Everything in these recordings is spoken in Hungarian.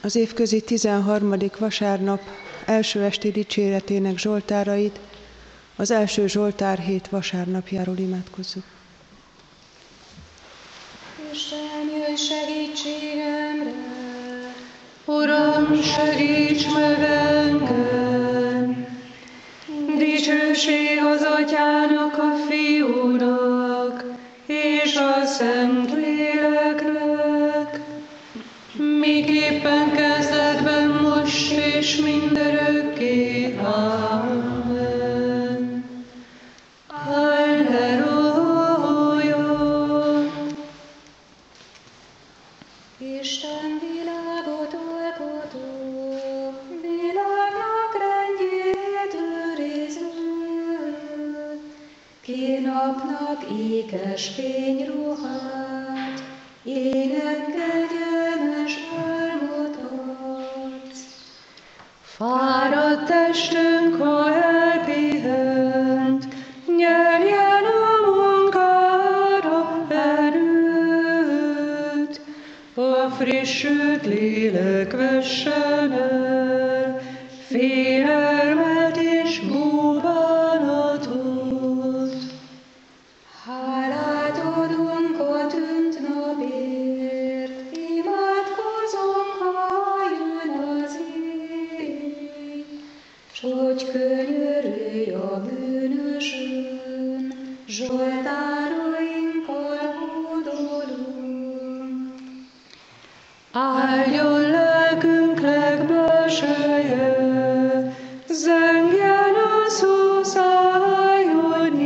Az évközi 13. vasárnap első esti dicséretének zsoltárait az első Zsoltár hét vasárnapjáról imádkozzuk. Isten, jöjj segítségemre! Uram, segíts meg engem! Dicsőség az Atyának, a Fiúnak és a Szentléleknek, miképpen kezdetben, most és mindörökké. Amen. Halleluja! Isten világot alkotó, világnak rendjét őriző, ki napnak ékes fényruhát, énekkegyenes álmot adsz. Fáradt testünk, ha elpihent, nyerjen a munkára erőt. A frissült lélek vessen el félelmet és búbánatot. Hálát adunk a tűnt napért, imádkozunk, ha jön az éj, s hogy könyörülj a bűnösön, zsoltárainkkal hódolunk. Áldjon lelkünk legbelseje, zengjen a szó szálljon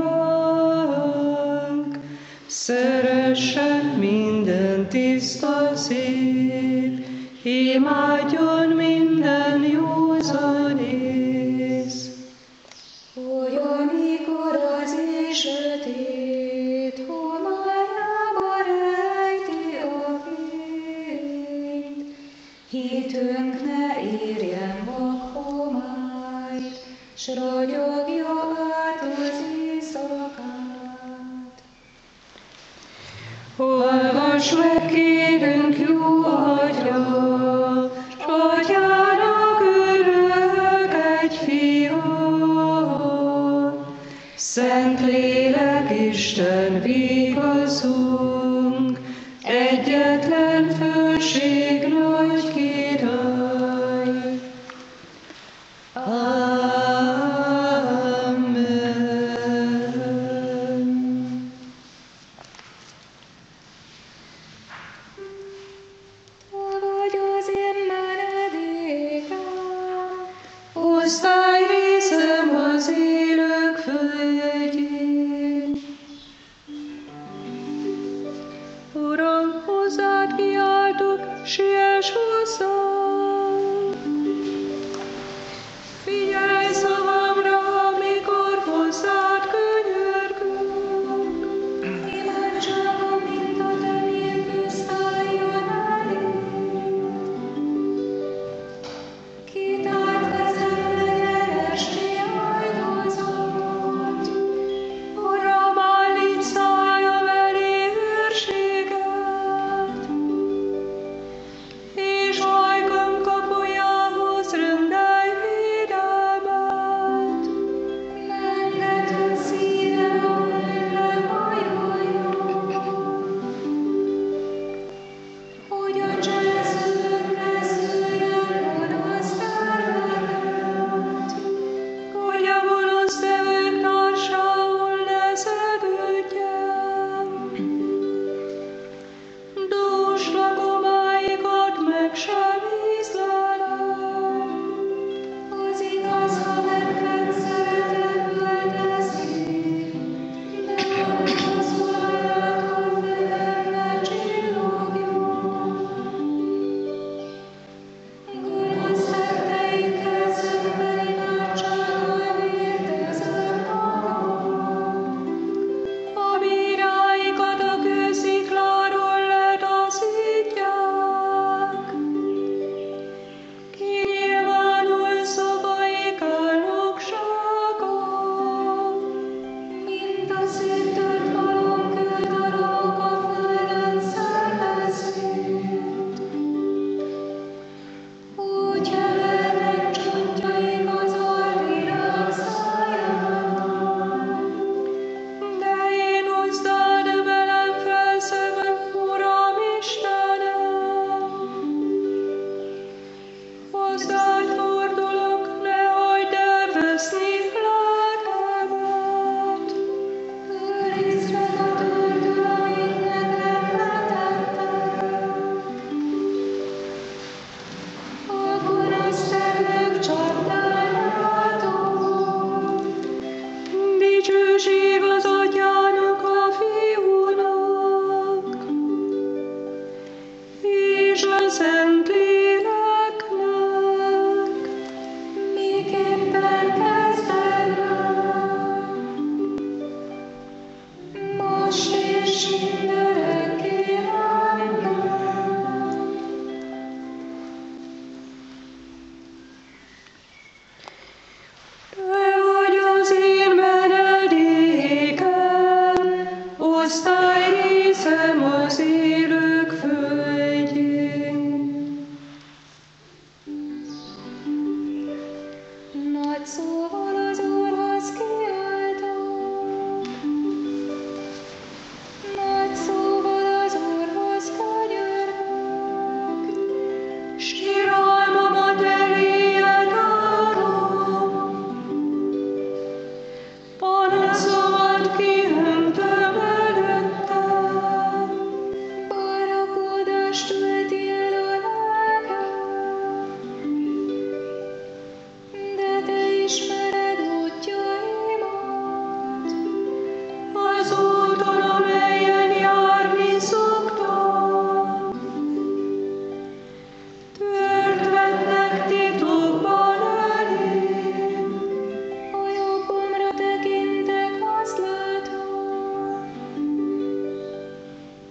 imánk. Szeressen minden tiszta szív, imádjon minden józan ész. Hogy amikor az éj sötét homályába rejti a fényt, hitünk ne érjen vakhomályt, s ragyogja át az éjszakát. Hallgass meg, kérünk, jó Atya, s Atyának örök egy Fiat. Szentlélek, Isten vigaszunk, egyetlen fölség nagy király. Amen. Te vagy az én menedékem, osztályrészem az élők földjén. Uram, hozzád kiáltok, siess hozzám. Figyelj szavamra, amikor hozzád könyörgök. Imádságom, mint a te népű szálljon eléd. Kitárt kezem legyen esti áldozat. Uram, állíts szájam elé őrséget, és hallj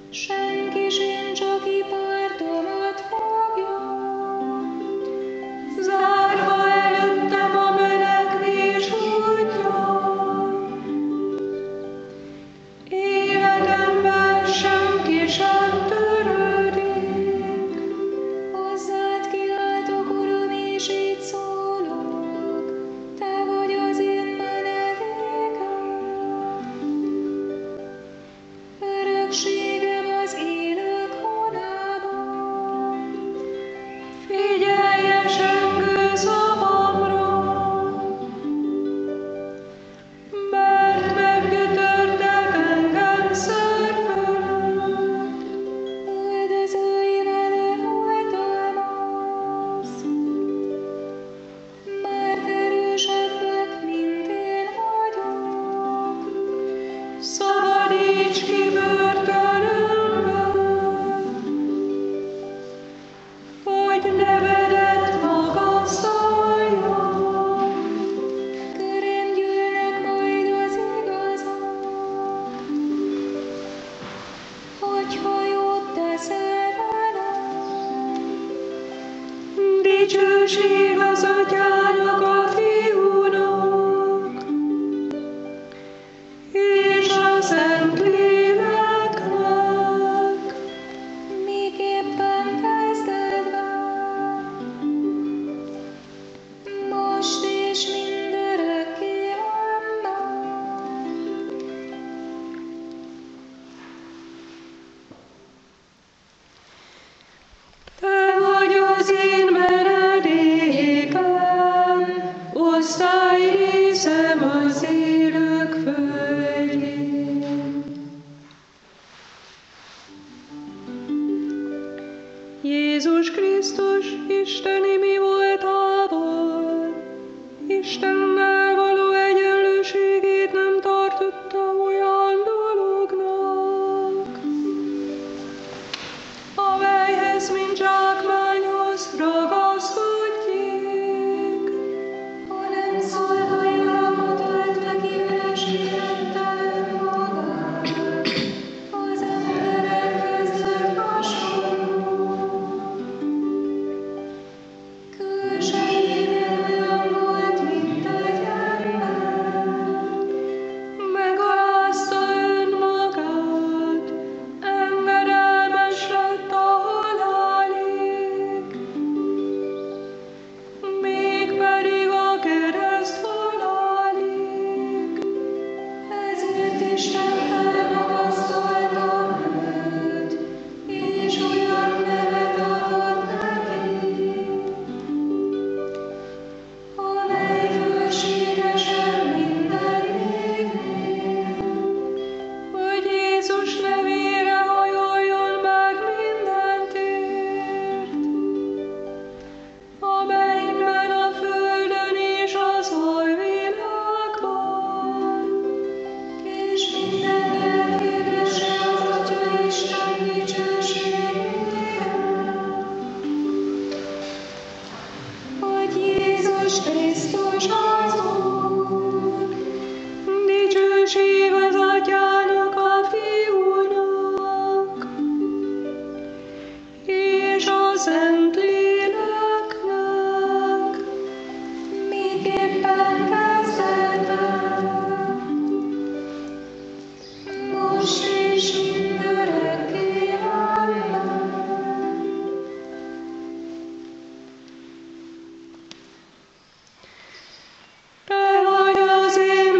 senki sincs, aki pártomat fogja. Zárva előttem a menekvés útja. Életemben senki sem törődik. Hozzád kiáltok, Uram, és így szólok, Te vagy az én menedékem. Örökségem az élők honában. Figyelj, esengő szavamra, mert meggyötörtek engem szőr fölött. Üldözőivel oltalmaz, mert erősebbek, mint én vagyok. Szabadíts ki börtönömből, hogy nevedet magasztaljam. Körém gyűlnek majd az igazak, hogyha jót teszel velem. Dicsőség az Atyának, a Fiúnak, és a Szentléleknek, miképpen kezdetben, most és mindörökké. Amen. Te vagy az én menedékem, osztályrészem az élők földjén. Jézus Krisztus, isteni mi voltával, Istennel való egyenlőségét nem tartotta olyan dolognak, amelyhez mint zsákmányhoz ragaszkodjék, hanem szolgáljamat öltve ki vereségettelen magát, az emberek között hasonló. Külsejében olyan volt, mint egy ember, megalázta önmagát, engedelmes lett a halálig, mégpedig a kereszt halálig. Ezért Isten felmagasztalta őt, és olyan nevet adott neki, amely fölségesebb minden névnél, hogy Jézus nevére hajoljon meg minden tért, a mennyben, a földön és az alvilágban, és minden elhirdesse az Atya Isten dicsőségét, hogy Jézus Krisztus az Úr. Dicsőség az Atyának, a Fiúnak, és a Szentléleknek, miképpen kezdetben, most és mindörökké. Amen. Te vagy az én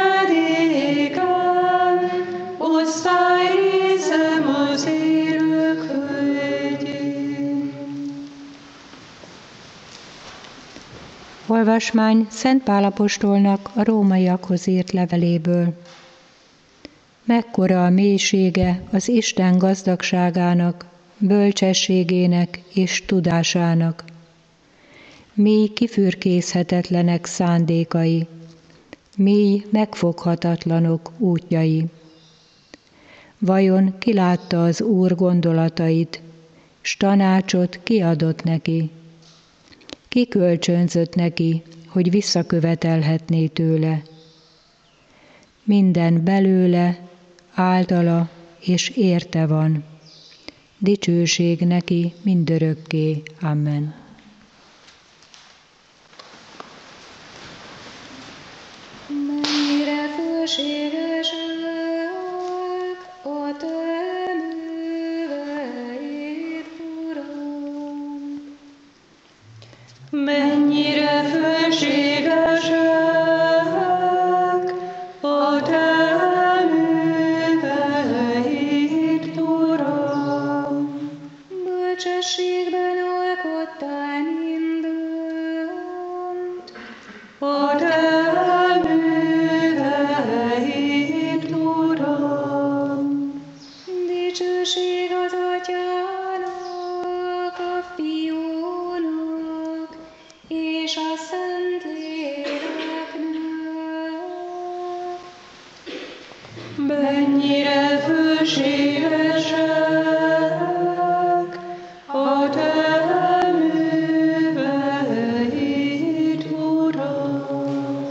menedékem, osztályrészem az élők földjén. Olvasmány Szent Pál apostolnak a rómaiakhoz írt leveléből. Mekkora a mélysége az Isten gazdagságának, bölcsességének és tudásának. Mély kifürkészhetetlenek szándékai, mély megfoghatatlanok útjai. Vajon ki látta az Úr gondolatait, s tanácsot kiadott neki? Ki kölcsönzött neki, hogy visszakövetelhetné tőle? Minden belőle, általa és érte van. Dicsőség neki mindörökké. Amen. Mennyire fölségesek a te műveid, Uram! Mennyire fölségesek a te műveid, Uram! Bölcsességben alkottál mindent, a te műveid, Uram! Dicsőség az Atyának, a Fiúnak és a Szentléleknek. Mennyire fölségesek a te műveid, Uram!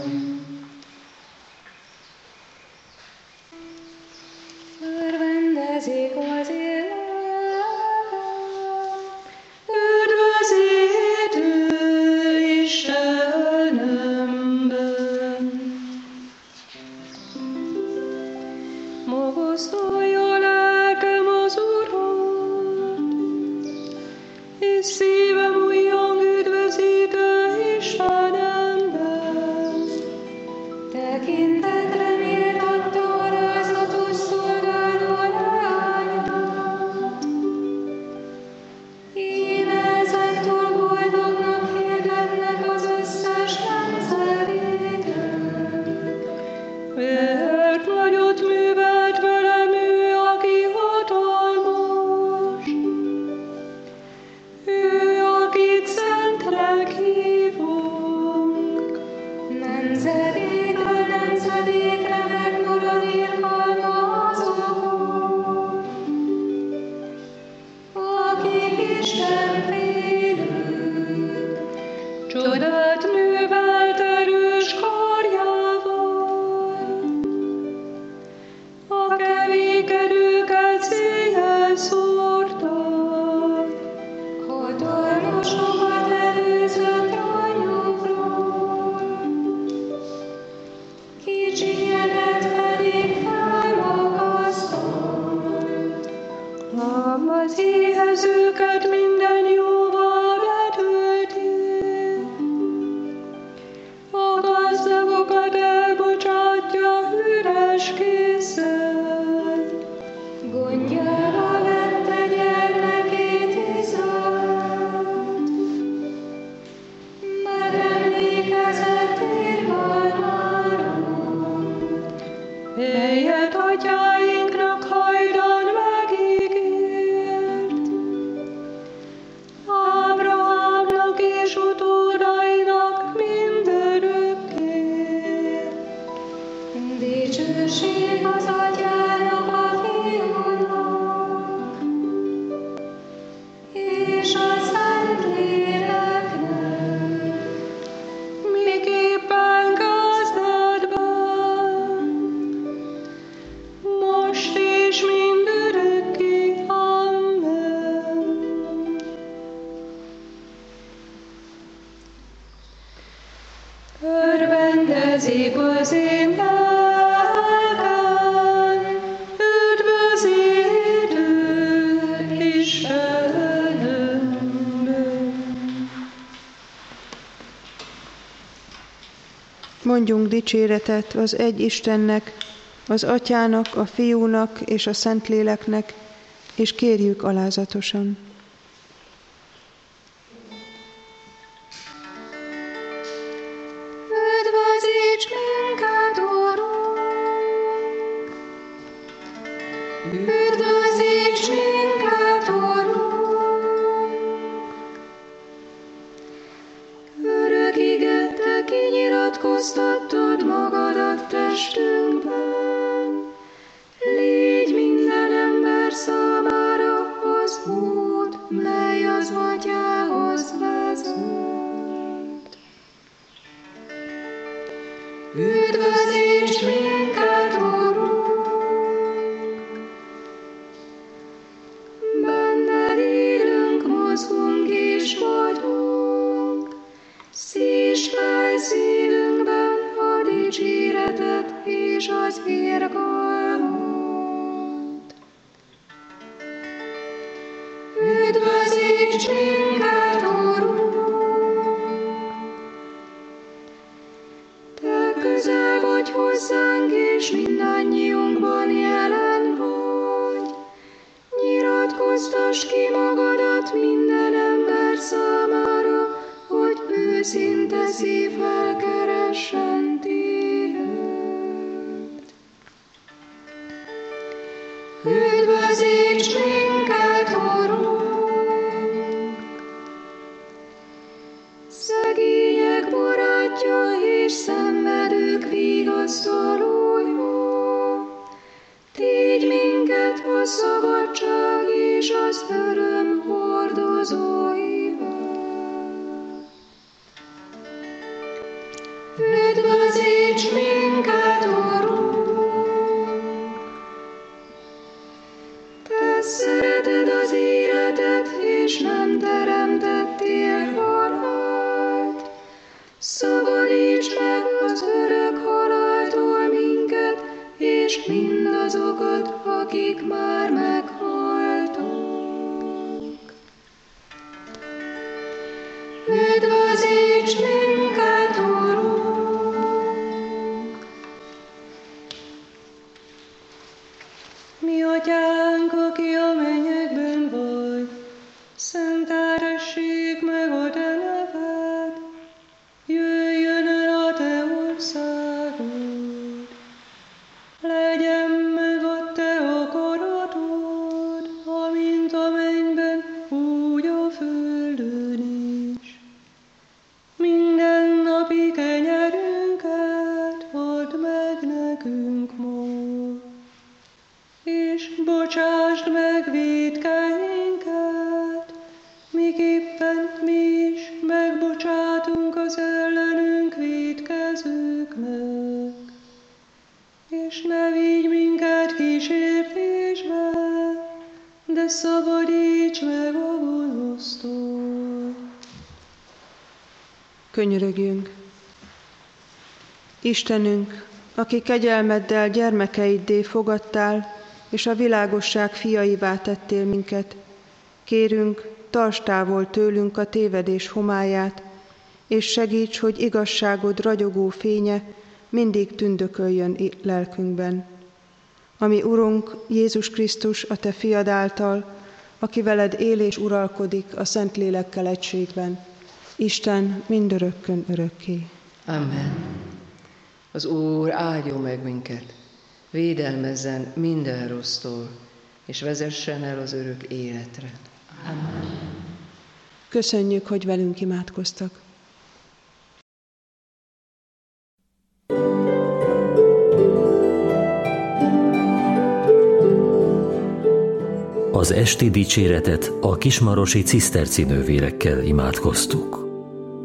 Örvendezik az élek, üdvözítő Istenemben. Magasztalja lelkem az Urat, és szívem újjong üdvözítő Istenemben. Tekintetre méltatta alázatos szolgáló leányát. Íme ezektől boldognak hirdetnek az összes nemzedéknek. Mert nagyot művelt velem ő, aki hatalmas. Ő, akit szentnek hívunk. Nemzedékről nemzedékre megmarad irgalma azokon, akik Isten félők. Csodát művelt erős karjával, a kevékedőket széjjel szórta, hatalmasokat előzött rajokról, kicsinyeket pedig felmagasztott, az éhezőket minden jóval betölti, a gazdagokat elbocsátja üres kézzel. Gondjára vette gyermekét Izraelt, megemlékezett irgalmára, helyet atyáinknak hajdan megígért, Ábrahámnak és utódainak mindörökké. Dicsőség az Atyának, a Fiúnak és a Szentléleknek, miképpen kezdetben, most és mindörökké. Amen. Örvendezik az én lelkem, üdvözítő Istenemben. Mondjunk dicséretet az egy Istennek, az Atyának, a Fiúnak és a Szentléleknek, és kérjük alázatosan. Üdvözíts minket, Urunk! Üdvözíts minket, Urunk! Örök iged, te kinyilatkoztattad magadat testünkben. Légy minden ember számára az Úr Üdvözíts minket, Urunk! Te közel vagy hozzánk, és mindannyiunkban jelen vagy. Nyilatkoztasd ki magadat minden ember számára, hogy őszinte szívvel keressen téged. Üdvözíts minket, Urunk! Szegények barátja és szenvedők vigasztalója, tégy minket a szabadság és az öröm hordozóival. Üdvözíts minket, Urunk! Te szereted az életet, és nem teremtettél halált. Szabadíts meg az örök haláltól minket, és mindazokat, akik már meghaltak. Üdvözíts minket, Urunk! Mi atyánk, aki a mennyekben vagy, szenteltessék meg a te neved, jöjjön el a te országod, legyen meg a te akaratod, amint a mennyben, úgy a földön is. Mindennapi kenyerünket add meg nekünk ma, és bocsásd meg vétkeinket, miképpen mi is megbocsátunk az ellenünk vétkezőknek. És ne vigy minket kísértésbe, de szabadíts meg a gonosztól. Könyörögjünk! Istenünk, aki kegyelmeddel gyermekeiddé fogadtál, és a világosság fiaivá tettél minket, kérünk, tartsd távol tőlünk a tévedés homályát, és segíts, hogy igazságod ragyogó fénye mindig tündököljön lelkünkben. Ami Urunk, Jézus Krisztus, a te fiad által, aki veled él és uralkodik a Szentlélekkel egységben, Isten mindörökkön örökké. Amen. Az Úr áldjon meg minket, védelmezzen minden rossztól, és vezessen el az örök életre. Amen. Köszönjük, hogy velünk imádkoztak. Az esti dicséretet a kismarosi ciszterci nővérekkel imádkoztuk.